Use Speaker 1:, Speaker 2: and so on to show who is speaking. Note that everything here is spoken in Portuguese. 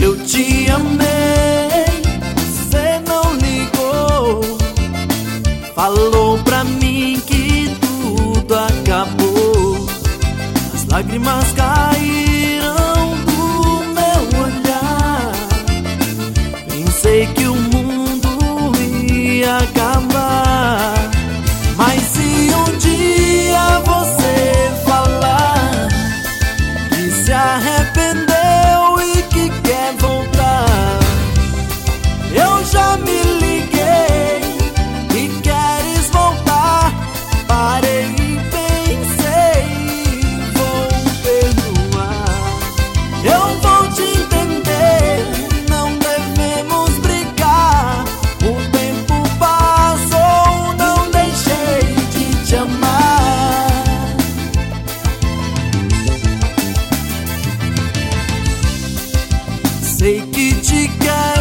Speaker 1: Eu te amei, você não ligou. Falou pra mim que tudo acabou. As lágrimas caíram do meu olhar. Pensei que o mundo ia acabar. Mas se um dia você falar que se arrependeu e que quer voltar, eu já me liguei e queres voltar. Parei e pensei, vou perdoar. Eu vou te entender, não devemos brigar. O tempo passou, não deixei de te amar. Sei que te quero.